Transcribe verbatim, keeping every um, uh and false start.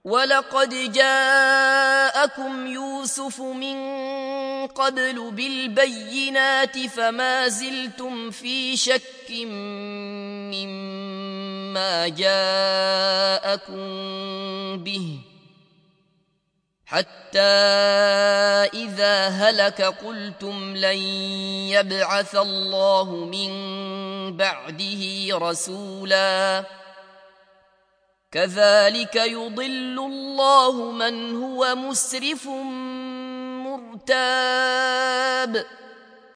ولقد جاءكم يوسف من قبل بالبينات فما زلتم في شك مما جاءكم به حتى إذا هلك قلتم لن يبعث الله من بعده رسولا كذلك يضل الله من هو مسرف مرتاب